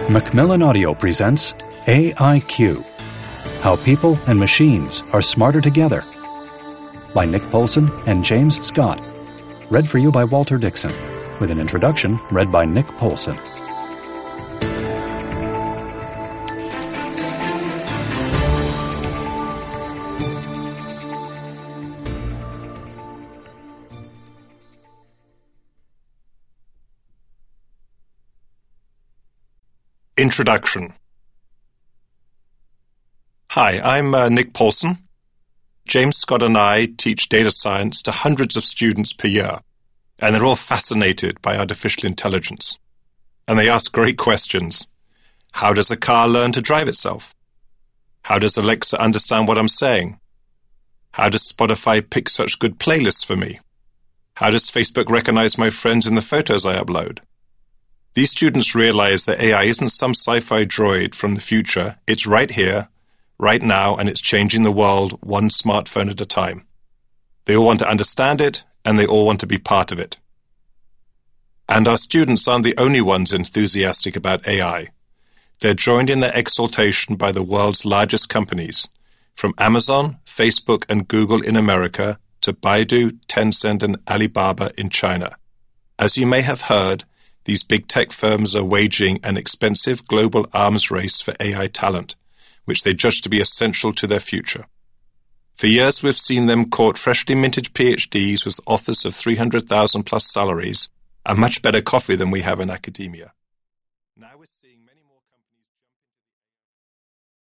Macmillan Audio presents AIQ, How People and Machines Are Smarter Together, by Nick Poulson and James Scott, read for you by Walter Dixon, with an introduction read by Nick Poulson. Introduction. Hi, I'm Nick Poulson. James Scott and I teach data science to hundreds of students per year, and they're all fascinated by artificial intelligence. And they ask great questions. How does a car learn to drive itself? How does Alexa understand what I'm saying? How does Spotify pick such good playlists for me? How does Facebook recognize my friends in the photos I upload? These students realize that AI isn't some sci-fi droid from the future. It's right here, right now, and it's changing the world one smartphone at a time. They all want to understand it, and they all want to be part of it. And our students aren't the only ones enthusiastic about AI. They're joined in their exaltation by the world's largest companies, from Amazon, Facebook, and Google in America to Baidu, Tencent, and Alibaba in China. As you may have heard, these big tech firms are waging an expensive global arms race for AI talent, which they judge to be essential to their future. For years, we've seen them court freshly minted PhDs with authors of 300,000 plus salaries and much better coffee than we have in academia. Now